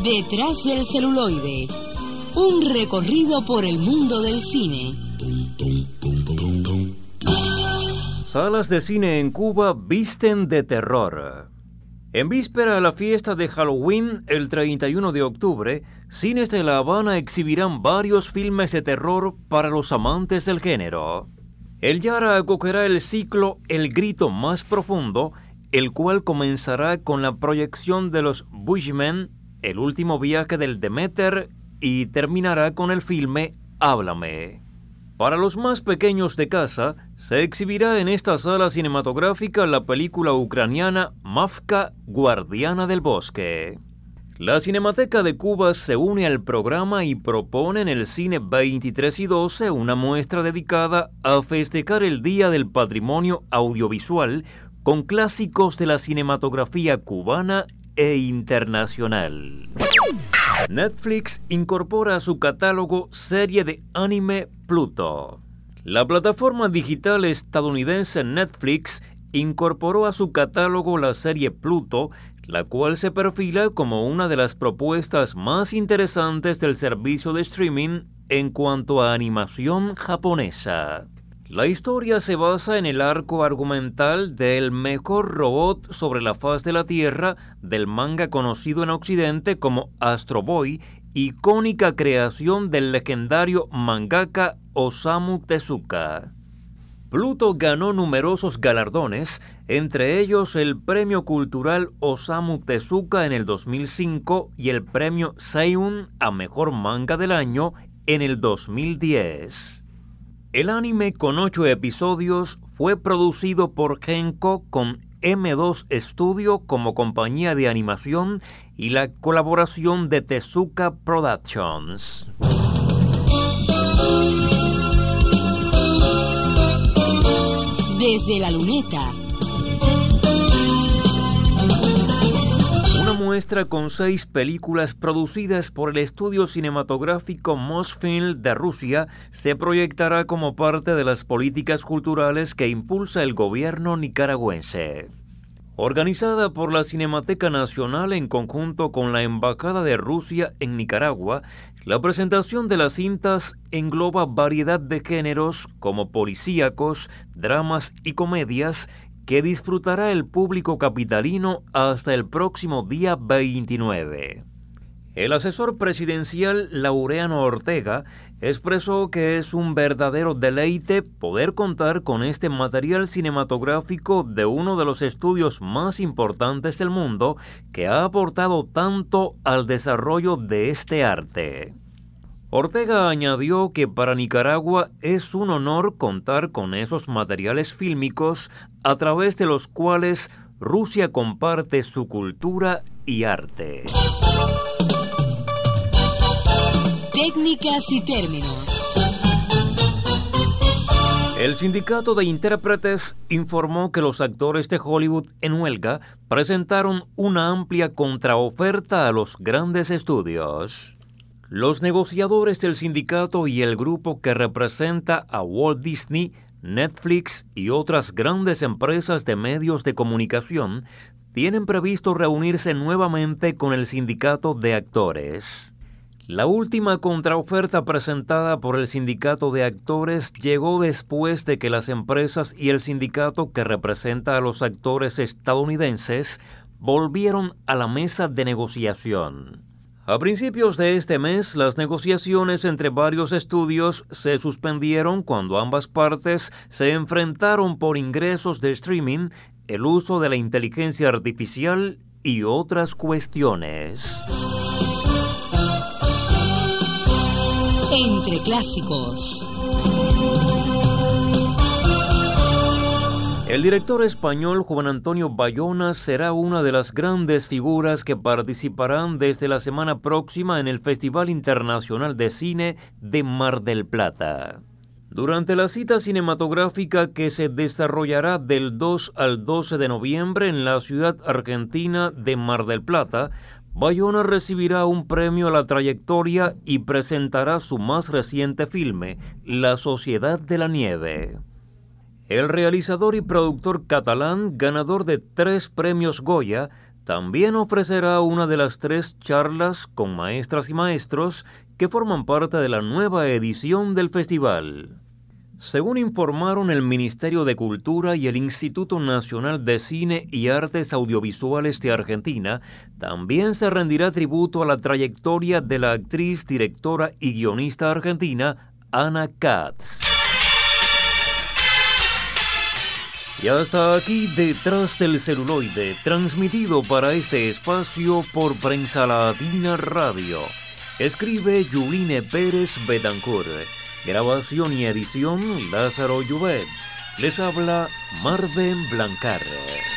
Detrás del celuloide, un recorrido por el mundo del cine. Salas de cine en Cuba visten de terror. En víspera a la fiesta de Halloween, el 31 de octubre, cines de La Habana exhibirán varios filmes de terror para los amantes del género. El Yara acogerá el ciclo El Grito Más Profundo, el cual comenzará con la proyección de los Bushmen, El Último Viaje del Demeter, y terminará con el filme Háblame. Para los más pequeños de casa, se exhibirá en esta sala cinematográfica la película ucraniana Mafka, Guardiana del Bosque. La Cinemateca de Cuba se une al programa y propone en el Cine 23 y 12 una muestra dedicada a festejar el Día del Patrimonio Audiovisual con clásicos de la cinematografía cubana e internacional. Netflix incorpora a su catálogo serie de anime Pluto. La plataforma digital estadounidense Netflix incorporó a su catálogo la serie Pluto, la cual se perfila como una de las propuestas más interesantes del servicio de streaming en cuanto a animación japonesa. La historia se basa en el arco argumental del mejor robot sobre la faz de la Tierra del manga conocido en Occidente como Astro Boy, icónica creación del legendario mangaka Osamu Tezuka. Pluto ganó numerosos galardones, entre ellos el Premio Cultural Osamu Tezuka en el 2005 y el Premio Seiun a Mejor Manga del Año en el 2010. El anime, con 8 episodios, fue producido por Genko con M2 Studio como compañía de animación y la colaboración de Tezuka Productions. Desde la luneta. Una muestra con 6 películas producidas por el estudio cinematográfico Mosfilm de Rusia se proyectará como parte de las políticas culturales que impulsa el gobierno nicaragüense. Organizada por la Cinemateca Nacional en conjunto con la Embajada de Rusia en Nicaragua, la presentación de las cintas engloba variedad de géneros como policíacos, dramas y comedias que disfrutará el público capitalino hasta el próximo día 29. El asesor presidencial Laureano Ortega expresó que es un verdadero deleite poder contar con este material cinematográfico de uno de los estudios más importantes del mundo que ha aportado tanto al desarrollo de este arte. Ortega añadió que para Nicaragua es un honor contar con esos materiales fílmicos a través de los cuales Rusia comparte su cultura y arte. Técnicas y términos. El sindicato de intérpretes informó que los actores de Hollywood en huelga presentaron una amplia contraoferta a los grandes estudios. Los negociadores del sindicato y el grupo que representa a Walt Disney, Netflix y otras grandes empresas de medios de comunicación tienen previsto reunirse nuevamente con el sindicato de actores. La última contraoferta presentada por el sindicato de actores llegó después de que las empresas y el sindicato que representa a los actores estadounidenses volvieron a la mesa de negociación. A principios de este mes, las negociaciones entre varios estudios se suspendieron cuando ambas partes se enfrentaron por ingresos de streaming, el uso de la inteligencia artificial y otras cuestiones. Entre clásicos. El director español Juan Antonio Bayona será una de las grandes figuras que participarán desde la semana próxima en el Festival Internacional de Cine de Mar del Plata. Durante la cita cinematográfica que se desarrollará del 2 al 12 de noviembre en la ciudad argentina de Mar del Plata, Bayona recibirá un premio a la trayectoria y presentará su más reciente filme, La Sociedad de la Nieve. El realizador y productor catalán, ganador de 3 premios Goya, También ofrecerá una de las 3 charlas con maestras y maestros que forman parte de la nueva edición del festival. Según informaron el Ministerio de Cultura y el Instituto Nacional de Cine y Artes Audiovisuales de Argentina, también se rendirá tributo a la trayectoria de la actriz, directora y guionista argentina Ana Katz. Y hasta aquí Detrás del Celuloide, transmitido para este espacio por Prensa Latina Radio. Escribe Yuline Pérez Betancourt. Grabación y edición Lázaro Llubet. Les habla Marden Blancar.